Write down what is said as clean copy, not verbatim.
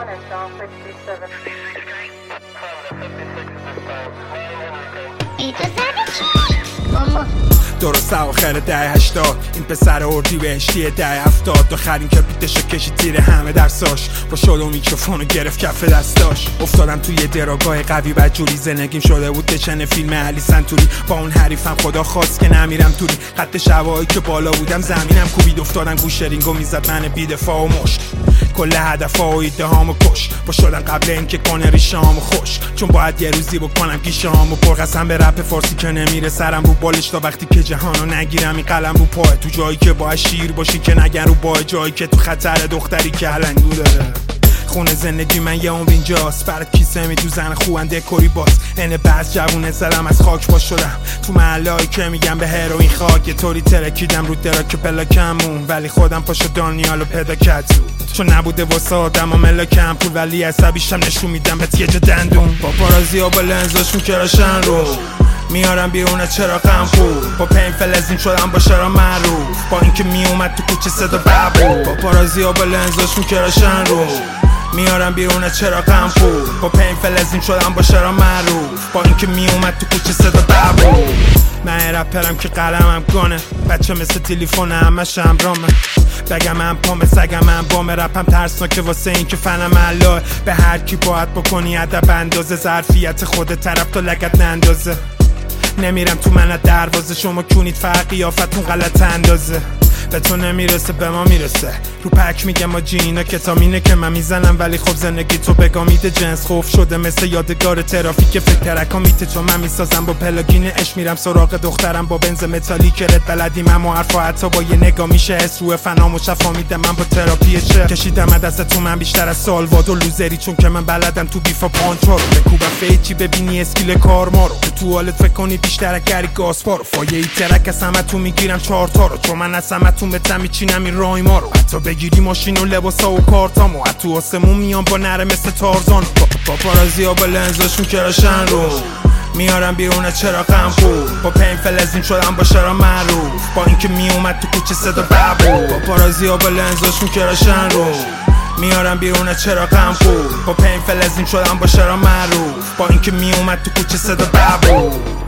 1 and John 67. درست اواخر دهه 80 این پسر اردیبهشتی دهه 70 آخرین کپیتشو کشید زیر همه درساش با شل و میکروفونو گرفت کف دستاش. افتادم توی دراگاه قوی بدجوری، زندگیم شده بود دچن فیلم علی سنتوری. با اون حریفم خدا خواست که نمیرم توری، خط شوایی که بالا بودم زمینم کوبید. افتادم گوش رینگو میزد من بی‌دفاع و مشت، کل هدف‌ها و ایده‌هامو کش. با شدن قبل اینکه کنه ریشه‌هامو خوش، چون باید یه روزی بکنم گیشه‌هامو پر. قسم به رپ فارسی که نمیره سرم رو بالش تا وقتی که جهانو نگیرم این قلم رو پای. تو جایی که باید شیر باشی که نگن رو پای، جایی که تو خطر دختری که هلنگو داره. خونه زندگی من یه عمر اینجاست، برات کیسه می تو زن خوان دکوری باز. اینه بعض جوونه زدم از خاک باز شدم تو محله‌ای که میگم به هروئین خاک. یه طوری ترکیدم رو دراک پلاکمون، ولی خودم پاشو دانیالو پیدا کرد چون نبوده واسه آدم و ملاکم پول، ولی عصبیشم نشون میدم بهت یه جا دندون. با پارازی ها با لنزاشون کراشن رو میارم بیرون چراغم بود. با پین فلزین شدم با شرا معروف، با اینکه میومد تو کوچه صدا ببو. با پارازی ها با لنزاشون کراشن رو میارم بیرون چراغم بود. با پین فلزین شدم با شرا معروف، با اینکه میومد تو کوچه صدا ببو. من رپرم که قلمم گانه، بچه مثل تلفن همش همرامه. بگم من پام سگم من بام، رپم ترسناکه واسه این که فنم علاه. به هر کی باید بکنی ادب اندازه، ظرفیت خود طرف تا لگت نندازه. نمیرم تو من دروازه، شما کونید فرق قیافتون غلط اندازه. به تو نمیرسه به ما میرسه، رو پک میگم ما جینا کتامینه که من میزنم. ولی خب زندگی تو بگامید جنس خوف شده مثل یادگار ترافیک. فکر ترکا میته چون من میسازم با پلاگین اش. میرم سراغ دخترم با بنز متالی که رد بلدیم اما حرفا حتی با یه نگاه میشه حس. روی فنامو شفا میدم من با تراپی چه کشیدم دست تو من بیشتر از سالوادور لوزری، چون که من بلدم تو بیفا پانچارو بکوبم فیچی ببینی اسکیل کار ما رو. تو حالت فکر کنی بیشتر گری گاسپارو فایه ای ترک از همه تو میگیرم 4 تا رو، چون من از همتون بتم میچینم این رایما رو. حتی بگیری ماشین و لباسا و کارتامو، حتی آسمون میام با نره مثل تارزان. با پارازی ها با لنزاشون کراشن رو میارم بیرون چراغم بود. با پین فلزین شدم با شرا معروف، با اینکه میومد تو کوچه صدا ببو. با پارازی ها با لنزاشون کراشن رو میارم بیرون چراغم بود. با پین فلزین شدم با شرا معروف، با اینکه میومد تو کوچه صدا ببو.